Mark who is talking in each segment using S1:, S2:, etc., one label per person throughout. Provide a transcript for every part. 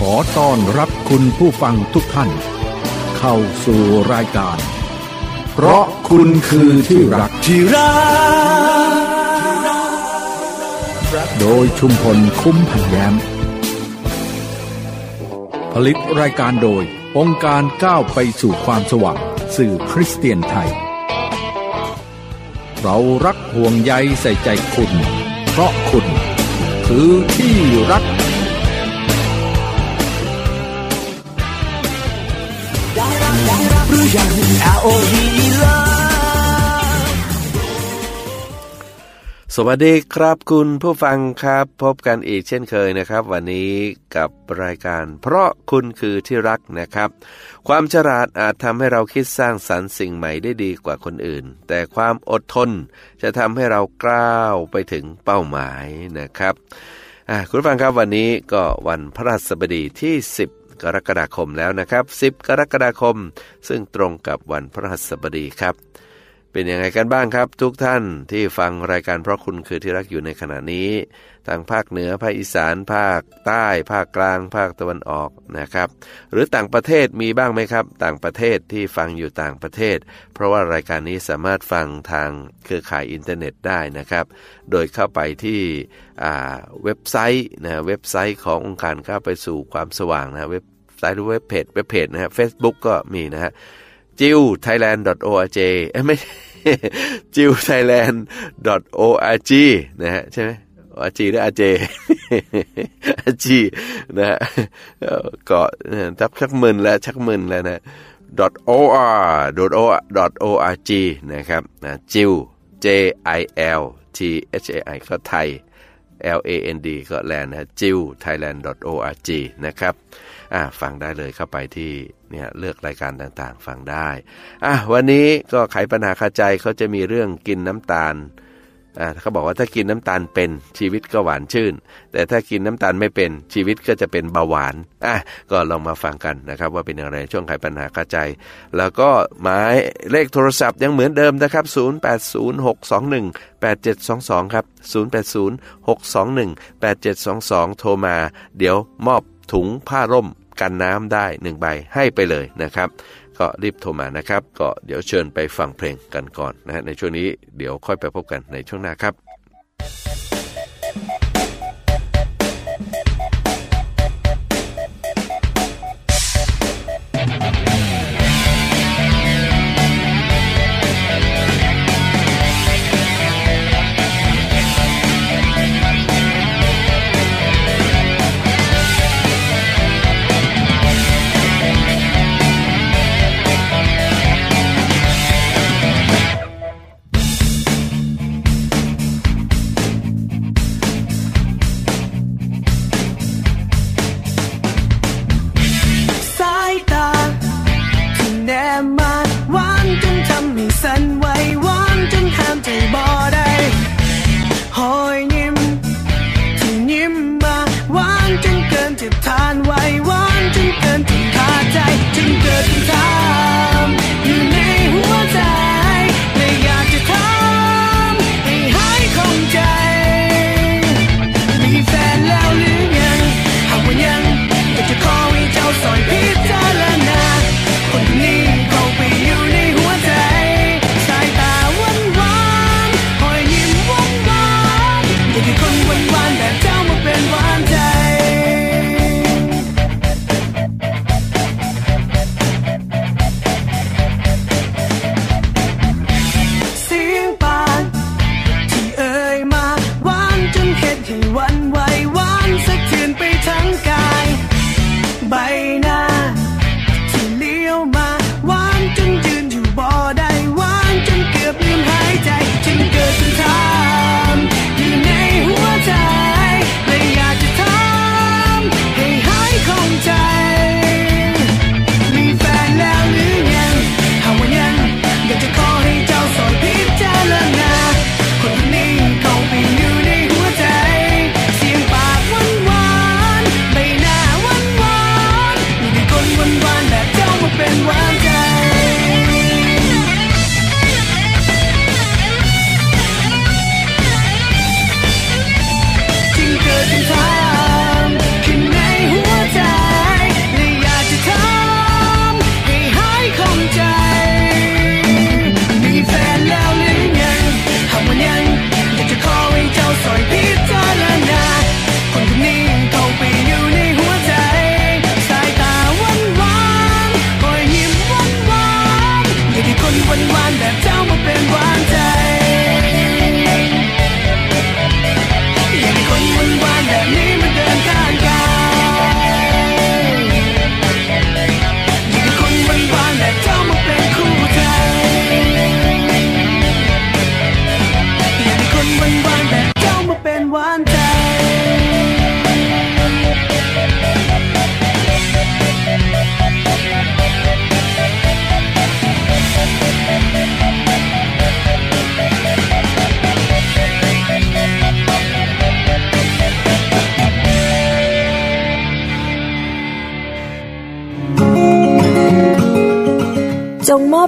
S1: อต้อนรับคุณผู้ฟังทุกท่านเข้าสู่รายการเพราะคุณคือที่รักโดยชุมพลคุ้มพันแย้มผลิตรายการโดยองค์การก้าวไปสู่ความสว่างสื่อคริสเตียนไทยเรารักห่วงใยใส่ใจคุณเพราะคุณคือที่รัก
S2: หรือยัง LOVE Love
S3: สวัสดีครับคุณผู้ฟังครับพบกันอีกเช่นเคยนะครับวันนี้กับรายการเพราะคุณคือที่รักนะครับความฉลาดอาจทำให้เราคิดสร้างสรรค์สิ่งใหม่ได้ดีกว่าคนอื่นแต่ความอดทนจะทำให้เราก้าวไปถึงเป้าหมายนะครับคุณผู้ฟังครับวันนี้ก็วันพฤหัสบดีที่10กรกฎาคมแล้วนะครับ10กรกฎาคมซึ่งตรงกับวันพฤหัสบดีครับเป็นยังไงกันบ้างครับทุกท่านที่ฟังรายการเพราะคุณคือที่รักอยู่ในขณะนี้ทางภาคเหนือภาคอีสานภาคใต้ภาคกลางภาคตะวันออกนะครับหรือต่างประเทศมีบ้างไหมครับต่างประเทศที่ฟังอยู่ต่างประเทศเพราะว่ารายการนี้สามารถฟังทางเครือข่ายอินเทอร์เน็ตได้นะครับโดยเข้าไปที่เว็บไซต์เว็บไซต์ขององค์การก้าวไปสู่ความสว่างนะเว็บไซต์หรือเว็บเพจนะฮะ Facebook ก็มีนะฮะjiwthailand.org ไม่jiwthailand.org นะฮะใช่ไหม org หรือ rj rg นะฮะก็ชักมึนแล้วนะ .or.org นะครับนะ jiw jilthai ก็ไทย land ก็แลนด์นะ jiwthailand.org นะครับฟังได้เลยเข้าไปที่เนี่ยเลือกรายการต่างๆฟังได้วันนี้ก็ไขปัญหาคาใจเขาจะมีเรื่องกินน้ำตาลเขาบอกว่าถ้ากินน้ำตาลเป็นชีวิตก็หวานชื่นแต่ถ้ากินน้ำตาลไม่เป็นชีวิตก็จะเป็นเบาหวานก็ลองมาฟังกันนะครับว่าเป็นอย่างไรช่วงไขปัญหาคาใจแล้วก็หมายเลขโทรศัพท์ยังเหมือนเดิมนะครับ0806218722ครับ0806218722โทรมาเดี๋ยวมอบถุงผ้าร่มกันน้ำได้1ใบให้ไปเลยนะครับก็รีบโทรมานะครับก็เดี๋ยวเชิญไปฟังเพลงกันก่อนนะในช่วงนี้เดี๋ยวค่อยไปพบกันในช่วงหน้าครับ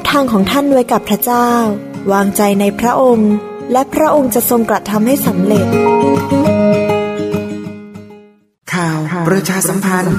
S4: ทางของท่านไว้กับพระเจ้าวางใจในพระองค์และพระองค์จะทรงกระทำให้สำเร็จ
S5: ข่าวประชาสัมพันธ์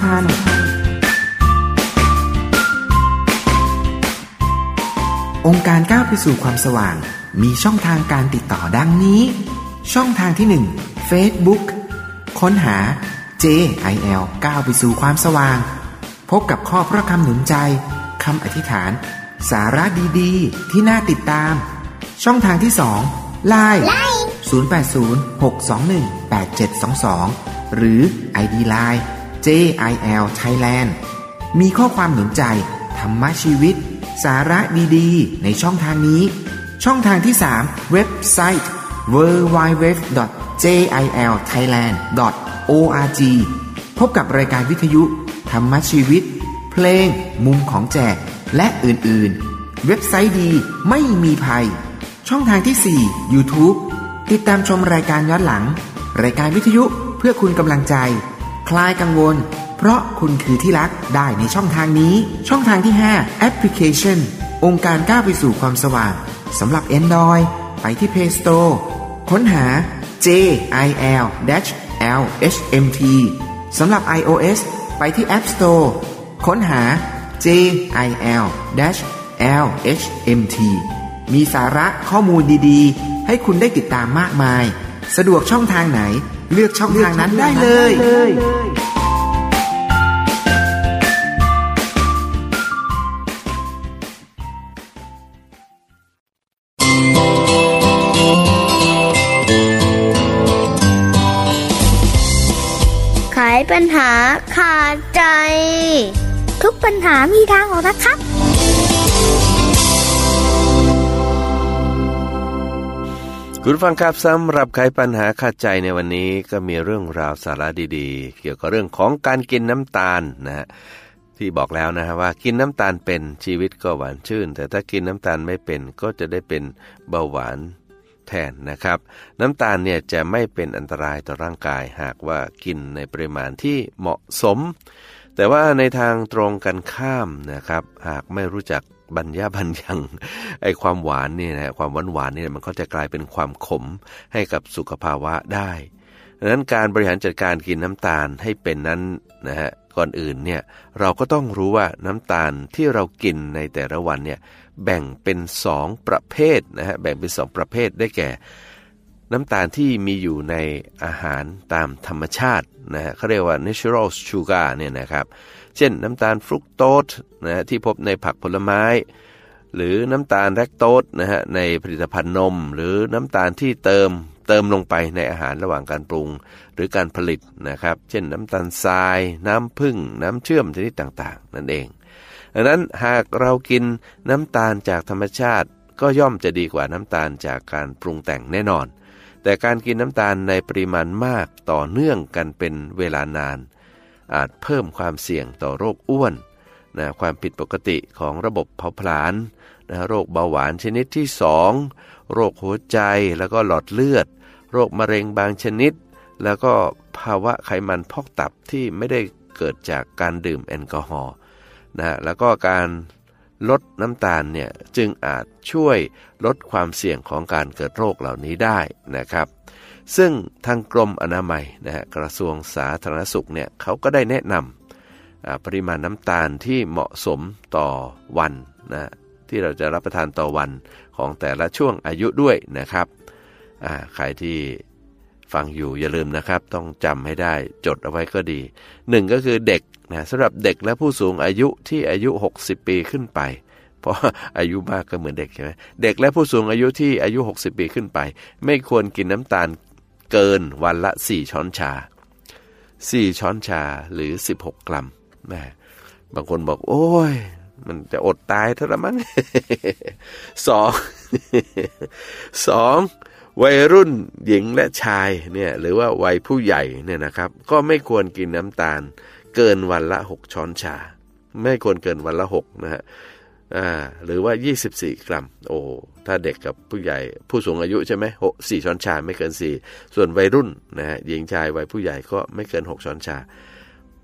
S5: องค์การก้าวไปสู่ความสว่างมีช่องทางการติดต่อดังนี้ช่องทางที่1 Facebook ค้นหา JIL ก้าวไปสู่ความสว่างพบกับข้อพระคำหนุนใจคำอธิษฐานสาระดีๆที่น่าติดตามช่องทางที่2 LINE 0806218722หรือ ID Line JIL Thailand มีข้อความหนุนใจธรรมะชีวิตสาระดีๆในช่องทางนี้ช่องทางที่3เว็บไซต์ www.jilthailand.org พบกับรายการวิทยุธรรมะชีวิตเพลงมุมของแจกและอื่นๆเว็บไซต์ดีไม่มีภัยช่องทางที่4 YouTube ติดตามชมรายการย้อนหลังรายการวิทยุเพื่อคุณกำลังใจคลายกังวลเพราะคุณคือที่รักได้ในช่องทางนี้ช่องทางที่5แอปพลิเคชันองค์การก้าวไปสู่ความสว่างสำหรับ Android ไปที่ Play Store ค้นหา JIL-LHMT สำหรับ iOS ไปที่ App Store ค้นหา JIL-LHMT มีสาระข้อมูลดีๆให้คุณได้ติดตามมากมายสะดวกช่องทางไหนเลือกช่องทางนั้นได้เลย
S6: ไขปัญหาขาดใจทุกปัญหามีทางออกนะครับ
S3: คุณฟังครับสำหรับไขปัญหาขาดใจในวันนี้ก็มีเรื่องราวสาระดีๆเกี่ยวกับเรื่องของการกินน้ำตาลนะฮะที่บอกแล้วนะฮะว่ากินน้ำตาลเป็นชีวิตก็หวานชื่นแต่ถ้ากินน้ำตาลไม่เป็นก็จะได้เป็นเบาหวานแทนนะครับน้ำตาลเนี่ยจะไม่เป็นอันตรายต่อร่างกายหากว่ากินในปริมาณที่เหมาะสมแต่ว่าในทางตรงกันข้ามนะครับหากไม่รู้จักบรรยังไอ้ความหวานนี่นะความหวานนี่มันก็จะกลายเป็นความขมให้กับสุขภาวะได้ดังนั้นการบริหารจัดการกินน้ำตาลให้เป็นนั้นนะฮะก่อนอื่นเนี่ยเราก็ต้องรู้ว่าน้ำตาลที่เรากินในแต่ละวันเนี่ยแบ่งเป็น2ประเภทนะฮะแบ่งเป็น2ประเภทได้แก่น้ำตาลที่มีอยู่ในอาหารตามธรรมชาตินะฮะเขาเรียกว่า natural sugar เนี่ยนะครับเช่นน้ำตาลฟรุกโตสนะที่พบในผักผลไม้หรือน้ำตาลแลคโตสนะฮะในผลิตภัณฑ์นมหรือน้ำตาลที่เติมลงไปในอาหารระหว่างการปรุงหรือการผลิตนะครับเช่นน้ำตาลทรายน้ำผึ้งน้ำเชื่อมชนิดต่างๆนั่นเองดังนั้นหากเรากินน้ำตาลจากธรรมชาติก็ย่อมจะดีกว่าน้ำตาลจากการปรุงแต่งแน่นอนแต่การกินน้ำตาลในปริมาณมากต่อเนื่องกันเป็นเวลานานอาจเพิ่มความเสี่ยงต่อโรคอ้วนนะความผิดปกติของระบบเผาผลาญนะโรคเบาหวานชนิดที่2โรคหัวใจแล้วก็หลอดเลือดโรคมะเร็งบางชนิดแล้วก็ภาวะไขมันพอกตับที่ไม่ได้เกิดจากการดื่มแอลกอฮอล์นะแล้วก็การลดน้ำตาลเนี่ยจึงอาจช่วยลดความเสี่ยงของการเกิดโรคเหล่านี้ได้นะครับซึ่งทางกรมอนามัยนะฮะกระทรวงสาธารณสุขเนี่ยเขาก็ได้แนะนำปริมาณน้ำตาลที่เหมาะสมต่อวันนะที่เราจะรับประทานต่อวันของแต่ละช่วงอายุด้วยนะครับใครที่ฟังอยู่อย่าลืมนะครับต้องจำให้ได้จดเอาไว้ก็ดี1ก็คือเด็กนะสำหรับเด็กและผู้สูงอายุที่อายุ60ปีขึ้นไปเพราะอายุมากก็เหมือนเด็กใช่ไหมเด็กและผู้สูงอายุที่อายุ60ปีขึ้นไปไม่ควรกินน้ำตาลเกินวันละ4ช้อนชา4ช้อนชาหรือ16กรัมแม่บางคนบอกโอ้ยมันจะอดตายเท่าละมั้ง2วัยรุ่นหญิงและชายเนี่ยหรือว่าวัยผู้ใหญ่เนี่ยนะครับก็ไม่ควรกินน้ำตาลเกินวันละ6ช้อนชาไม่ควรเกินวันละ6นะฮะหรือว่า24กรัมโอ้ถ้าเด็กกับผู้ใหญ่ผู้สูงอายุใช่ไหม4ช้อนชาไม่เกิน4ส่วนวัยรุ่นนะฮะหญิงชายวัยผู้ใหญ่ก็ไม่เกิน6ช้อนชา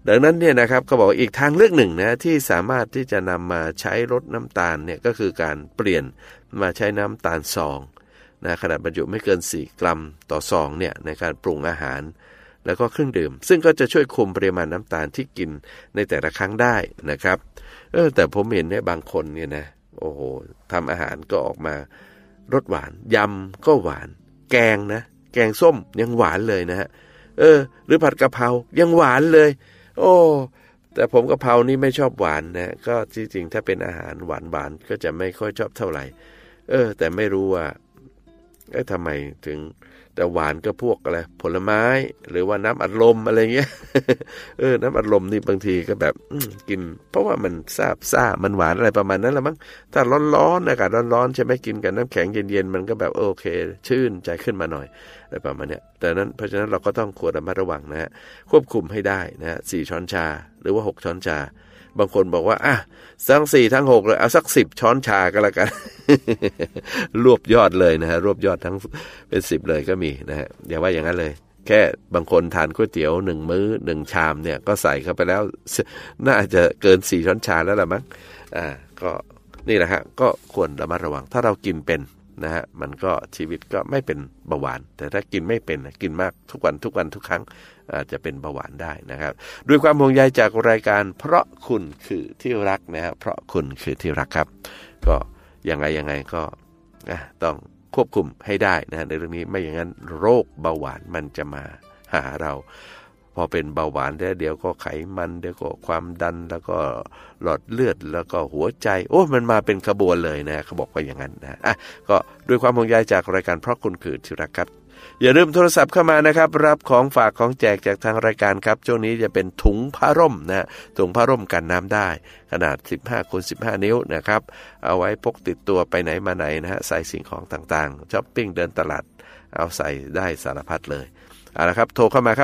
S3: ดังนั้นเนี่ยนะครับเขาบอกอีกทางเลือกหนึ่งนะที่สามารถที่จะนำมาใช้ลดน้ำตาลเนี่ยก็คือการเปลี่ยนมาใช้น้ำตาลซองนะขนาดบรรจุไม่เกิน4กรัมต่อซองเนี่ยในการปรุงอาหารแล้วก็เครื่องดื่มซึ่งก็จะช่วยคุมปริมาณน้ำตาลที่กินในแต่ละครั้งได้นะครับแต่ผมเห็นเนี่ยบางคนเนี่ยนะโอ้โหทำอาหารก็ออกมารสหวานยำก็หวานแกงนะแกงส้มยังหวานเลยนะฮะหรือผัดกะเพรายังหวานเลยโอ้แต่ผมกะเพรานี่ไม่ชอบหวานนะก็จริงๆถ้าเป็นอาหารหวานๆก็จะไม่ค่อยชอบเท่าไหร่แต่ไม่รู้ว่าทำไมถึงแต่หวานก็พวกอะไรผลไม้หรือว่าน้ำอัดลมอะไรเงี้ยน้ำอัดลมนี่บางทีก็แบบกินเพราะว่ามันซ่ามันหวานอะไรประมาณนั้นแหละมั้งถ้าร้อนๆอากาศร้อนๆใช่ไหมกินกับน้ำแข็งเย็นๆมันก็แบบโอเคชื่นใจขึ้นมาหน่อยอะไรประมาณเนี้ยแต่นั้นเพราะฉะนั้นเราก็ต้องควรระมัดระวังนะฮะควบคุมให้ได้นะฮะ4ช้อนชาหรือว่า6ช้อนชาบางคนบอกว่าทั้ง4ทั้ง6เลยเอาสัก10ช้อนชาก็แล้วกัน รวบยอดเลยนะฮะรวบยอดทั้งเป็น10เลยก็มีนะฮะอย่าว่าอย่างนั้นเลยแค่บางคนทานก๋วยเตี๋ยว1มื้อ1ชามเนี่ยก็ใส่เข้าไปแล้วน่าจะเกิน4ช้อนชาแล้วล่ะมั้งก็นี่แหละฮะก็ควรระมัดระวังถ้าเรากินเป็นนะฮะมันก็ชีวิตก็ไม่เป็นเบาหวานแต่ถ้ากินไม่เป็นกินมากทุกวันทุกครั้งอาจจะเป็นเบาหวานได้นะครับด้วยความห่วงใยจากรายการเพราะคุณคือที่รักนะฮะเพราะคุณคือที่รักครับก็ยังไงก็ต้องควบคุมให้ได้นะในเรื่องนี้ไม่อย่างนั้นโรคเบาหวานมันจะมาหาเราพอเป็นเบาหวานแล้วเดี๋ยวก็ไขมันเดี๋ยวก็ความดันแล้วก็หลอดเลือดแล้วก็หัวใจมันมาเป็นขบวนเลยนะเขาบอกว่าอย่างนั้นนะก็ด้วยความห่วงใยจากรายการเพราะคุณคือที่รักครับอย่าลืมโทรศัพท์เข้ามานะครับรับของฝากของแจกจากทางรายการครับช่วงนี้จะเป็นถุงผ้าร่มนะถุงผ้าร่มกันน้ำได้ขนาด 15x15 นิ้วนะครับเอาไว้พกติดตัวไปไหนมาไหนนะฮะใส่สิ่งของต่างๆช้อปปิ้งเดินตลาดเอาใส่ได้สารพัดเลยเอาละครับโทรเข้ามาครับ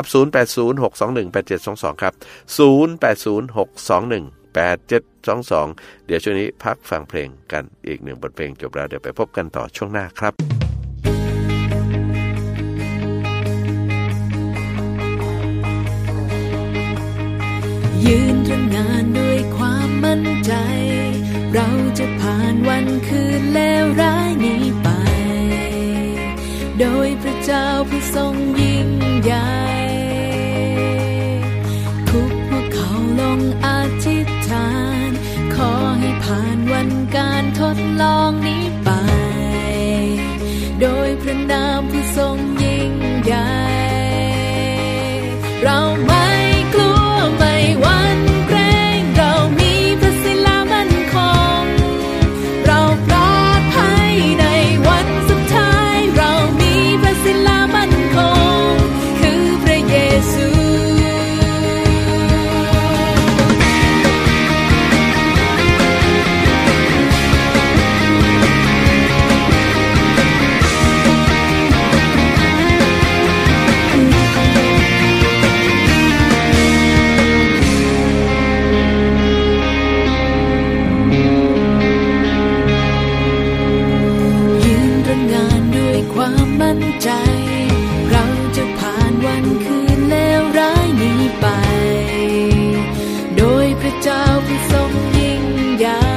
S3: 0806218722ครับ0806218722เดี๋ยวช่วงนี้พักฟังเพลงกันอีก1บทเพลงจบแล้วเดี๋ยวไปพบกันต่อช่วงหน้าครับ
S7: ยืนตรงงานด้วยความมั่นใจเราจะผ่านวันคืนเลวร้ายนี้ไปโดยพระเจ้าผู้ทรงยิ่งใหญ่ทุกพวกเขาลงอธิษฐานขอให้ผ่านวันการทดลองนี้ไปโดยพระนามผู้ทรงยิ่งใหญ่เราไม่กลัวไม่หวั่นเกรงเรามีพระศิลามั่นคงเราปลอดภัยในวันสุดท้ายเรามีพระศิลามั่นคงคือพระเยซูความมั่นใจเราจะผ่านวันคืนเลวร้ายนี้ไปโดยพระเจ้าผู้ทรงยิ่งใหญ่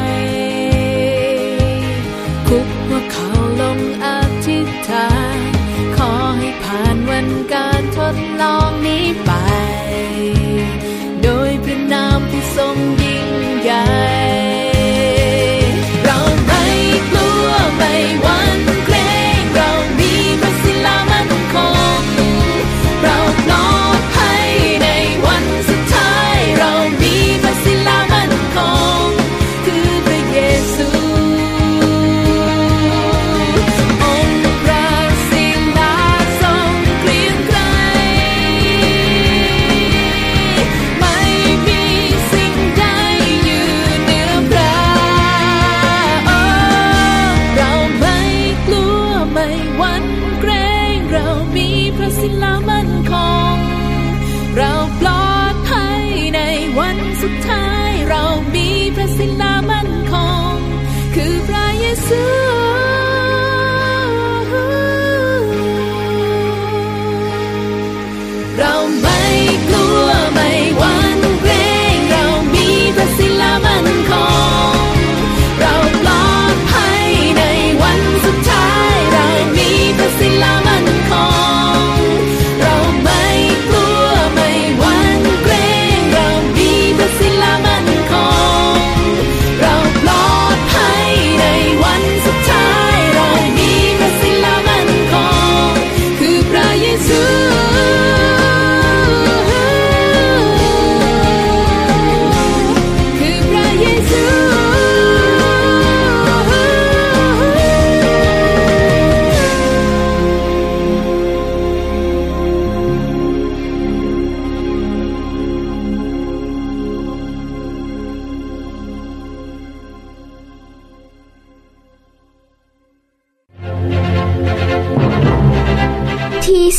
S7: คุกหัวเขาลงอธิษฐานขอให้ผ่านวันการทดลองนี้ไปโดยพระนามผู้ทรงยิ่งใหญ่เราไม่กลัวไม่หวั่นเกรงเรามีพระศิลามั่นคงเราปลอดภัยในวันสุดท้ายเรามีพระศิลามั่นคงคือพระเยซูองค์พระศิลาทรงเกรียงไกรไม่มีสิ่งใดอยู่เหนือพระเราไม่กลัวไม่หวั่นเกรงเรามีพระศิลามั่นคงเราปลอดภัยในวันสุดท้ายเรามีพระศิลามั่นคงคือพระเยซูเราไม่กลัวไม่หวั่น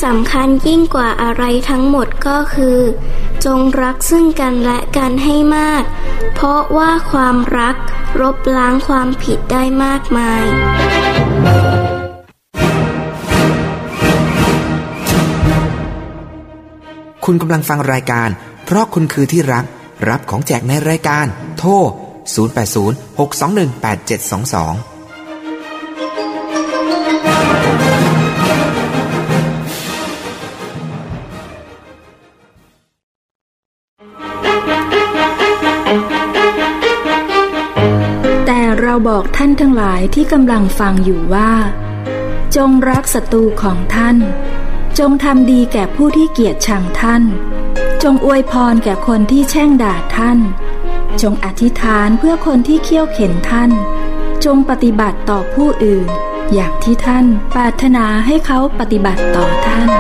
S8: สำคัญยิ่งกว่าอะไรทั้งหมดก็คือจงรักซึ่งกันและกันให้มากเพราะว่าความรักลบล้างความผิดได้มากมาย
S5: คุณกำลังฟังรายการเพราะคุณคือที่รักรับของแจกในรายการโทร0806218722
S9: เราบอกท่านทั้งหลายที่กำลังฟังอยู่ว่าจงรักศัตรูของท่านจงทำดีแก่ผู้ที่เกลียดชังท่านจงอวยพรแก่คนที่แช่งด่าท่านจงอธิษฐานเพื่อคนที่เคี่ยวเข็นท่านจงปฏิบัติต่อผู้อื่นอย่างที่ท่านปรารถนาให้เขาปฏิบัติต่อท่าน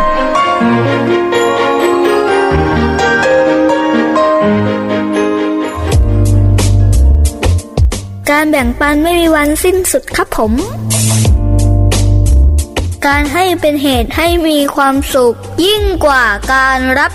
S6: การแบ่งปันไม่มีวันสิ้นสุดครับผมการให้เป็นเหตุให้มีความสุขยิ่งกว่าการรับ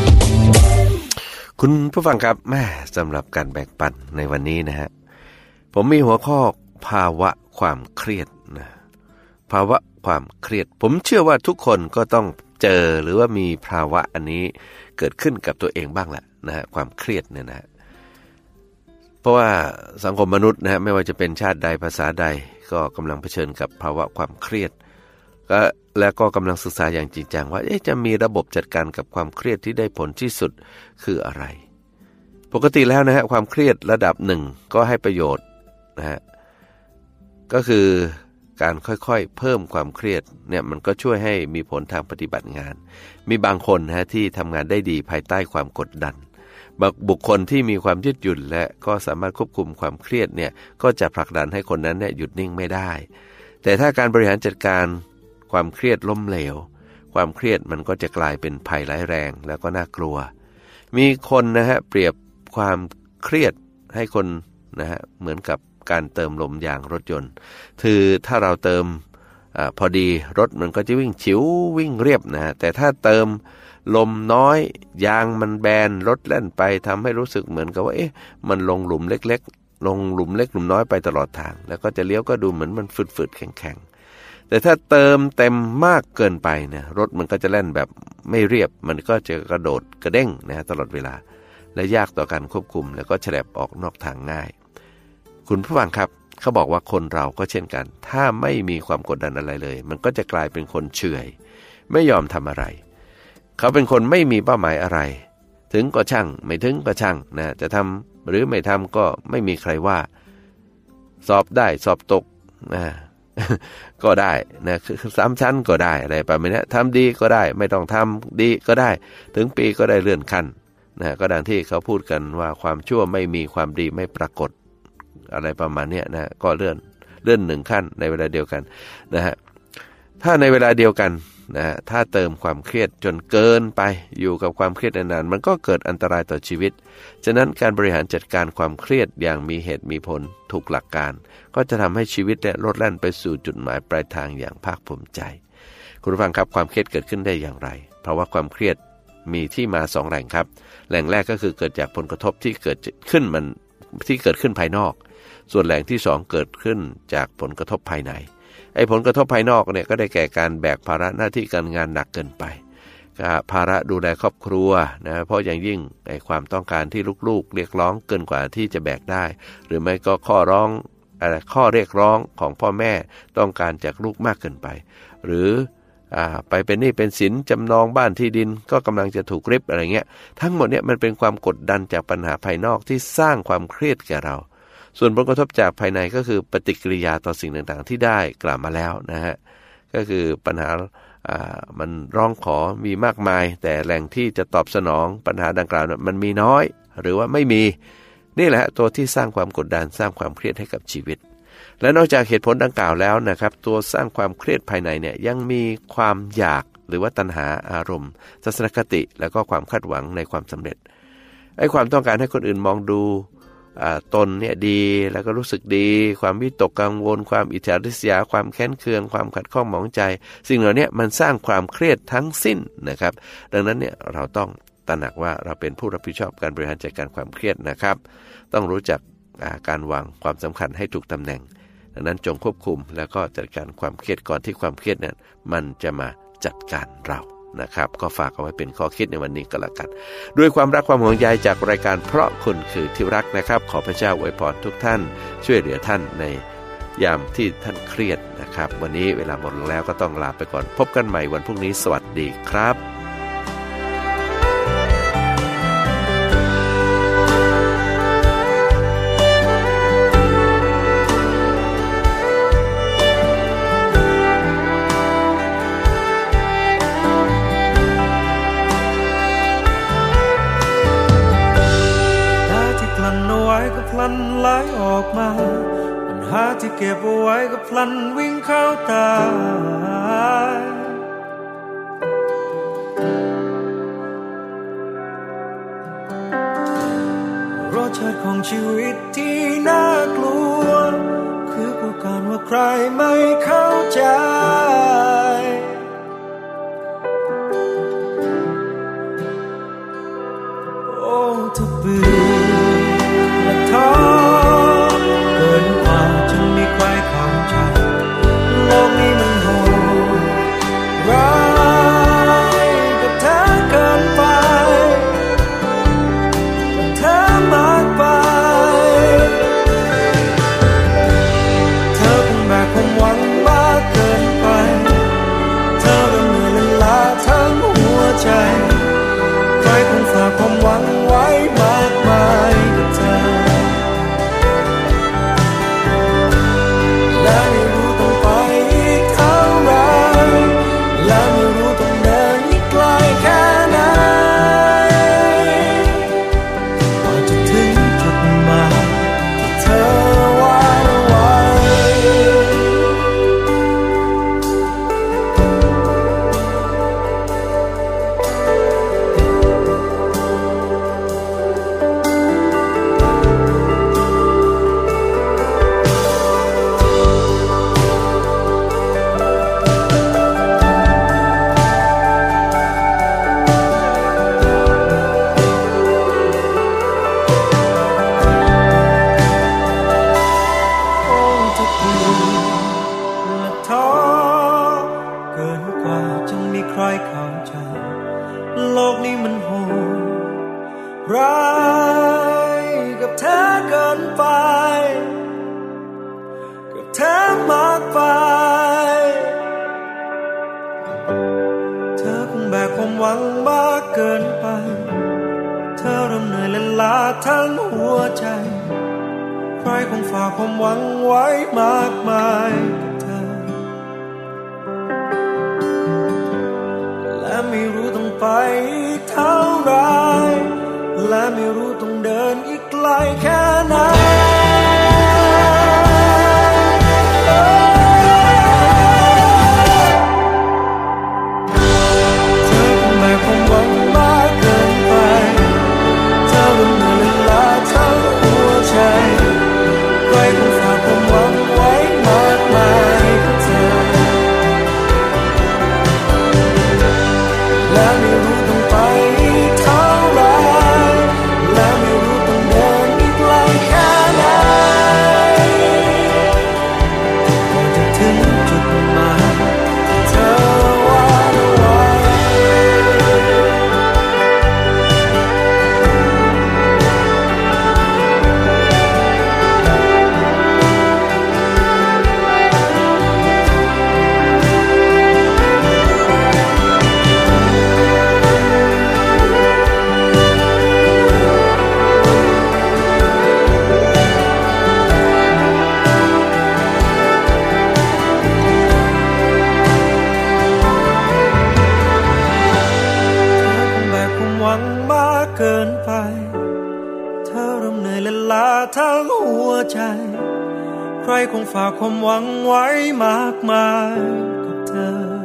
S3: คุณผู้ฟังครับแม่สำหรับการแบ่งปันในวันนี้นะฮะผมมีหัวข้อภาวะความเครียดนะภาวะความเครียดผมเชื่อว่าทุกคนก็ต้องเจอหรือว่ามีภาวะอันนี้เกิดขึ้นกับตัวเองบ้างแหละนะฮะความเครียดเนี่ยนะเพราะว่าสังคมมนุษย์นะฮะไม่ว่าจะเป็นชาติใดภาษาใดก็กำลังเผชิญกับภาวะความเครียดและก็กำลังศึกษาอย่างจริงจังว่าจะมีระบบจัดการกับความเครียดที่ได้ผลที่สุดคืออะไรปกติแล้วนะฮะความเครียดระดับหนึ่งก็ให้ประโยชน์นะฮะก็คือการค่อยๆเพิ่มความเครียดเนี่ยมันก็ช่วยให้มีผลทางปฏิบัติงานมีบางคนนะฮะที่ทำงานได้ดีภายใต้ความกดดันบุคคลที่มีความยืดหยุ่นและก็สามารถควบคุมความเครียดเนี่ยก็จะผลักดันให้คนนั้นเนี่ยหยุดนิ่งไม่ได้แต่ถ้าการบริหารจัดการความเครียดล้มเหลวความเครียดมันก็จะกลายเป็นภัยร้ายแรงแล้วก็น่ากลัวมีคนนะฮะเปรียบความเครียดให้คนนะฮะเหมือนกับการเติมลมยางรถยนต์คือถ้าเราเติมพอดีรถมันก็จะวิ่งฉิววิ่งเรียบนะฮะแต่ถ้าเติมลมน้อยยางมันแบนรถแล่นไปทำให้รู้สึกเหมือนกับว่ามันลงหลุมเล็กๆลงหลุมเล็กหลุมน้อยไปตลอดทางแล้วก็จะเลี้ยวก็ดูเหมือนมันฝืดๆแข็งๆแต่ถ้าเติมเต็มมากเกินไปเนี่ยรถมันก็จะแล่นแบบไม่เรียบมันก็จะกระโดดกระเด้งนะตลอดเวลาและยากต่อการควบคุมแล้วก็ฉลับออกนอกทางง่ายคุณผู้ฟังครับเขาบอกว่าคนเราก็เช่นกันถ้าไม่มีความกดดันอะไรเลยมันก็จะกลายเป็นคนเฉยไม่ยอมทำอะไรเขาเป็นคนไม่มีเป้าหมายอะไรถึงก็ช่างไม่ถึงก็ช่างนะจะทำหรือไม่ทำก็ไม่มีใครว่าสอบได้สอบตกนะก็ได้นะ3 ชั้นก็ได้อะไรประมาณนี้ทำดีก็ได้ไม่ต้องทำดีก็ได้ถึงปีก็ได้เลื่อนขั้นนะก็ดังที่เขาพูดกันว่าความชั่วไม่มีความดีไม่ปรากฏอะไรประมาณนี้นะก็เลื่อน1 ขั้นในเวลาเดียวกันนะฮะถ้าในเวลาเดียวกันนะถ้าเติมความเครียดจนเกินไปอยู่กับความเครียดนานๆมันก็เกิดอันตรายต่อชีวิตฉะนั้นการบริหารจัดการความเครียดอย่างมีเหตุมีผลถูกหลักการก็จะทำให้ชีวิตเนี่ยลดแล่นไปสู่จุดหมายปลายทางอย่างภาคภูมิใจคุณผู้ฟังครับความเครียดเกิดขึ้นได้อย่างไรเพราะว่าความเครียดมีที่มา2 แหล่งครับแหล่งแรกก็คือเกิดจากผลกระทบที่เกิดขึ้นภายนอกส่วนแหล่งที่2เกิดขึ้นจากผลกระทบภายในผลกระทบภายนอกเนี่ยก็ได้แก่การแบกภาระหน้าที่การงานหนักเกินไปภาระดูแลครอบครัวนะเพราะอย่างยิ่งความต้องการที่ลูกๆเรียกร้องเกินกว่าที่จะแบกได้หรือไม่ก็ข้อเรียกร้องของพ่อแม่ต้องการจากลูกมากเกินไปหรือไปเป็นหนี้เป็นสินจำนองบ้านที่ดินก็กำลังจะถูกริบอะไรเงี้ยทั้งหมดเนี่ยมันเป็นความกดดันจากปัญหาภายนอกที่สร้างความเครียดแก่เราส่วนผลกระทบจากภายในก็คือปฏิกิริยาต่อสิ่งต่างๆที่ได้กล่าวมาแล้วนะฮะก็คือปัญหามันร้องขอมีมากมายแต่แหล่งที่จะตอบสนองปัญหาดังกล่าวนั้นมันมีน้อยหรือว่าไม่มีนี่แหละตัวที่สร้างความกดดันสร้างความเครียดให้กับชีวิตและนอกจากเหตุผลดังกล่าวแล้วนะครับตัวสร้างความเครียดภายในเนี่ยยังมีความอยากหรือว่าตัณหาอารมณ์ทัศนคติแล้วก็ความคาดหวังในความสำเร็จความต้องการให้คนอื่นมองดูตนเนี่ยดีแล้วก็รู้สึกดีความวิตกกังวลความอิจฉาริษยาความแค้นเคืองความขัดข้องหมองใจสิ่งเหล่านี้มันสร้างความเครียดทั้งสิ้นนะครับดังนั้นเนี่ยเราต้องตระหนักว่าเราเป็นผู้รับผิดชอบการบริหารจัดการความเครียดนะครับต้องรู้จักการวางความสำคัญให้ถูกตำแหน่งดังนั้นจงควบคุมแล้วก็จัดการความเครียดก่อนที่ความเครียดนั้นมันจะมาจัดการเรานะครับก็ฝากเอาไว้เป็นข้อคิดในวันนี้ก็แล้วกันด้วยความรักความห่วงใยจากรายการเพราะคุณคือที่รักนะครับขอพระเจ้าอวยพรทุกท่านช่วยเหลือท่านในยามที่ท่านเครียดนะครับวันนี้เวลาหมดลงแล้วก็ต้องลาไปก่อนพบกันใหม่วันพรุ่งนี้สวัสดีครับ
S10: พลันไหลออกมาปัญหาที่เก็บเอาไว้ก็พลันวิ่งเข้าตารสชาติของชีวิตที่น่ากลัวคือผู้การว่าใครไม่เข้าใจโอ้ถ้าเบื่อท้อเกินกว่าจนมีใครเข้าใจโลกนี้มันโหดร้ายกับเธอเกินไปกับเธอมากไปเธอคงแบกความหวังมากเกินไปเธอเริ่มเหนื่อยและล้าทั้งหัวใจใครคงฝากความหวังไว้มากมายกับเธอและไม่รู้ต้องไปอีกเท่าไรและไม่รู้ต้องเดินอีกไกลแค่ไหนกว่าจะถึงจุดหมายที่เธอวางเอาไว้โลกนี้มันโหดร้ายกับเธอเกินไปกับเธอมากไปเธอคงแบกความหวังมากเกินไปเธอเริ่มเหนื่อยและล้าทั้งหัวใจใครคงฝากความหวังไว้มากมายกับเธอและไม่รู้ต้องไปอีกเท่าไรและไม่รู้ต้องเดินอีกไกลแค่ไหนเธอคงแบกความหวังมากเกินไปเธอเริ่มเหนื่อยและล้าทั้งหัวใจใครคงฝากความหวังไว้มากมายกับเธอและไม่รู้ต้องไปอีกเท่าไรและไม่รู้ต้องเดินอีกไกลแค่ไหนก่อนจะถึงจุดหมายที่เธอวางเอาไว้เกินไปเธอเริ่มเหนื่อยและล้าทั้งหัวใจใครคงฝากความหวังไว้มากมายกับเธอ